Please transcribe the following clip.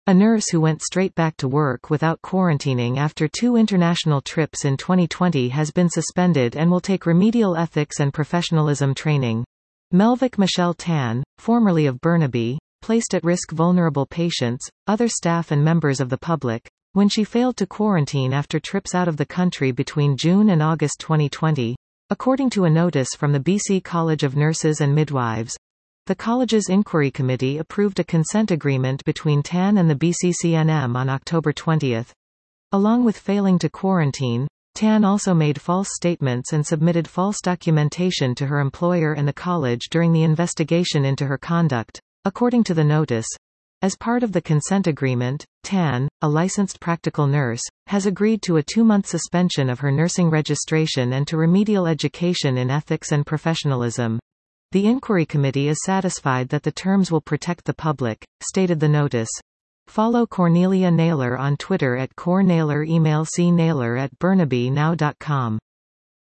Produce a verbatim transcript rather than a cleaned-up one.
A nurse who went straight back to work without quarantining after two international trips in twenty twenty has been suspended and will take remedial ethics and professionalism training. Melvick Michelle Tan, formerly of Burnaby, placed at risk vulnerable patients, other staff and members of the public, when she failed to quarantine after trips out of the country between June and August twenty twenty, according to a notice from the B C College of Nurses and Midwives. The college's inquiry committee approved a consent agreement between Tan and the B C C N M on October twentieth. Along with failing to quarantine, Tan also made false statements and submitted false documentation to her employer and the college during the investigation into her conduct, according to the notice. As part of the consent agreement, Tan, a licensed practical nurse, has agreed to a two-month suspension of her nursing registration and to remedial education in ethics and professionalism. The inquiry committee is satisfied that the terms will protect the public, stated the notice. Follow Cornelia Naylor on Twitter at Cor Naylor, email c naylor at burnaby now dot com.